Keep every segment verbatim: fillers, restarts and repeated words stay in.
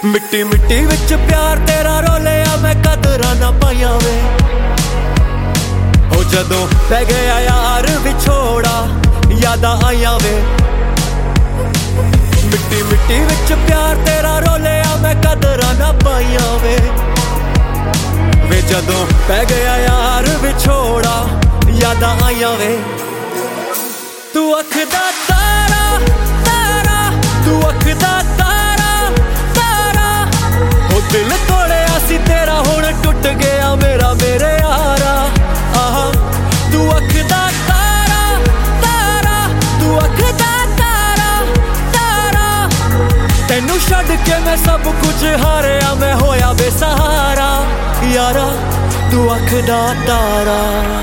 मिट्टी मिट्टी विच प्यार तेरा रोलिया मैं कदरां ना पाइयां वे हो जदों पै गया यार विछोड़ा यादां आइयां वे। मिट्टी मिट्टी विच प्यार तेरा रोलिया मैं कदरां ना पाइयां वे वे जदों पै गया यार विछोड़ा यादां आइयां वे। तू अख दा तारा तारा तू अख दा तारा तारा हो दिल तोड़िया सी तेरा हुण टुट गया मेरा मेरे यारा। आहा तू अख दा तारा तारा तू अख दा तारा तारा तेनू छड्ड के मैं सब कुछ हारिया मैं होया बेसहारा यारा तू अख दा तारा।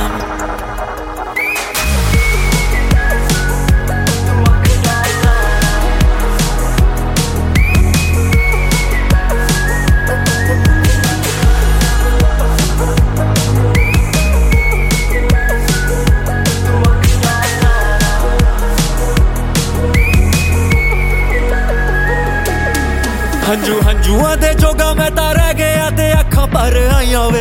हंजू हंजुआ दे जोगा मैं तां रह गया ते अखां भर आइयां वे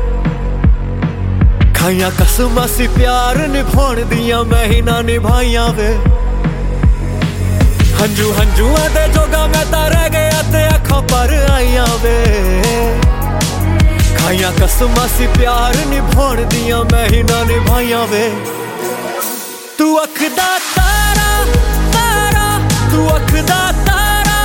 खाइयां कसमां सी प्यार निभाउण दियां मैं ही ना निभाइयां वे। हंजू हंजुआ दे जोगा मैं तां रह गया ते अखां भर आइयां वे खाइयां कसमां सी प्यार निभाउण दियां मैं ही ना निभाइयां वे। तू अख दा तारा तारा तू अख दा तारा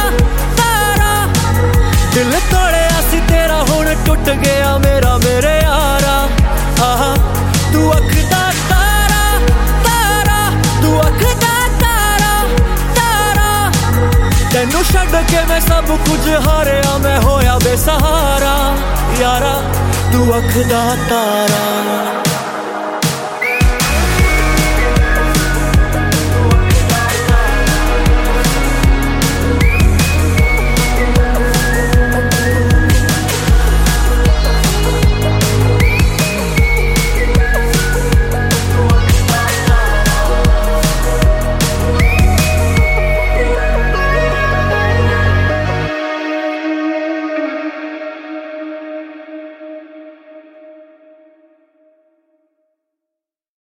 दिल तोड़िया सी तेरा हुण टुट गया मेरा मेरे यारा। आहा तू अख दा तारा तारा तू अख दा तारा तारा तेनू छड्ड के मैं सब कुछ हारिया मैं होया बेसहारा यारा तू अख दा तारा।